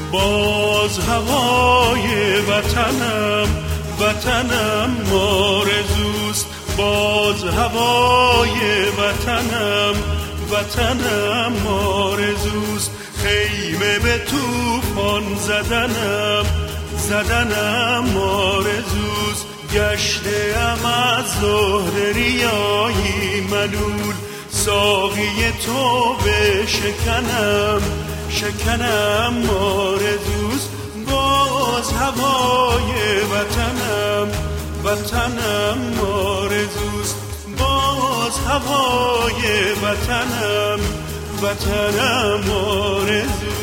باز هوای وطنم وطنم آرزوست، باز هوای وطنم وطنم آرزوست. خیمه به طوفان زدنم زدنم آرزوست. گشته‌ام از زهر ریایی ملول، ساقی تو به شکنم شکنم آرزوست. باز هوای وطنم وطنم آرزوست، باز هوای وطنم وطنم آرزوست.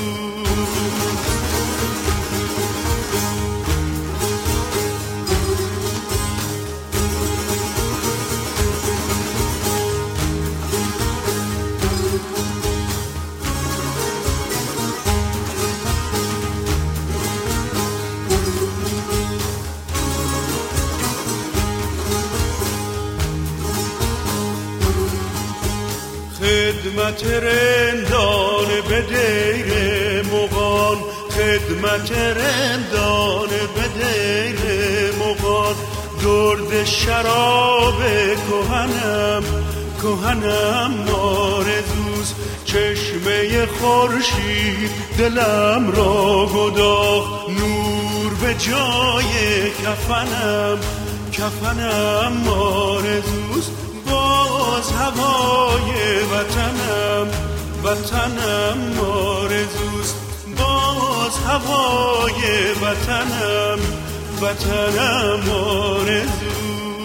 خدمت رندان به دیر مغان، خدمت رندان به دیر مغان. درد شراب کهنم کهنم آرزوست. چشمه خورشید دلم را گداخت، نور به جای کفنم کفنم آرزوست. باز هوای وطنم وطنم آرزوست، باز هوای وطنم وطنم آرزوست.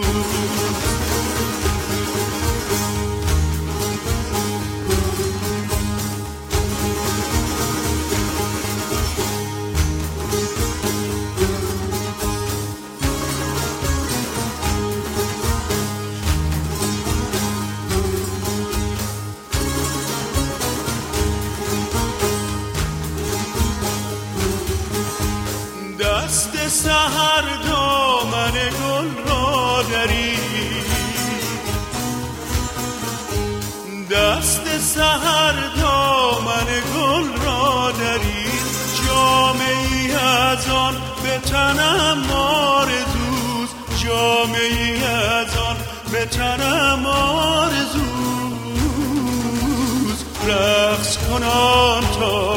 دست سحر دامن گل را درید، دست سحر دامن گل را درید. جامه ای از آن به تنم آرزوست، جامه ای از آن به تنم آرزوست. رقص کنان تا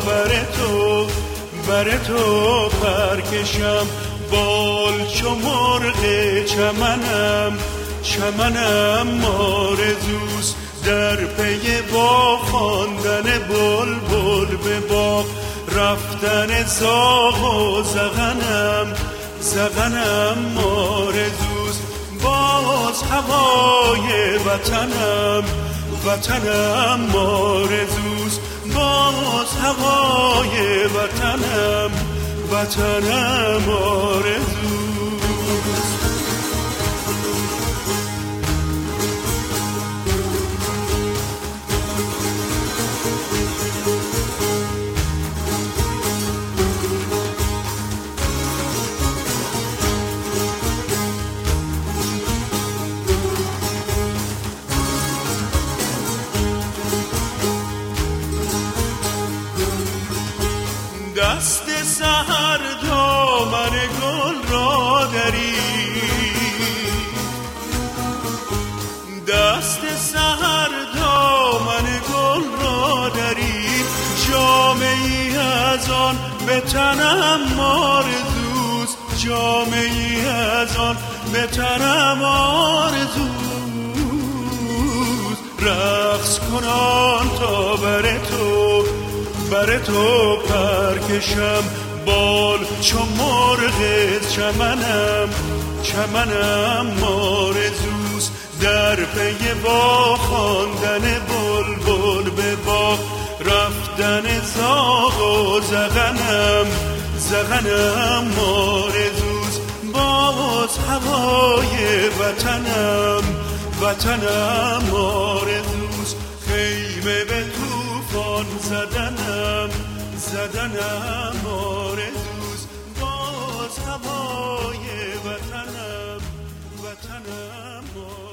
بر تو پرکشم، بال چو مرغ چمنم چمنم آرزوست. در پی با خواندن بلبل به باغ، رفتن زاغ و زغنم زغنم آرزوست. باز هوای وطنم وطنم آرزوست، باز هوای وطنم وطنم آرزوست. دست سحر دامن گل را درید، دست سحر دامن گل را درید. جامه ای از آن به تنم آرزوست، جامه ای از آن به تنم آرزوست. رقص کنان تا بر تو پرکشم، بال چو مرغ چمنم چمنم آرزوست. در پی با خواندن بلبل به باغ، رفتن زاغ و زغنم زغنم آرزوست. باز هوای وطنم وطنم آرزوست. خیمه به طوفان زدنم آرزوست. باز هوای وطنم وطنم آرزوست.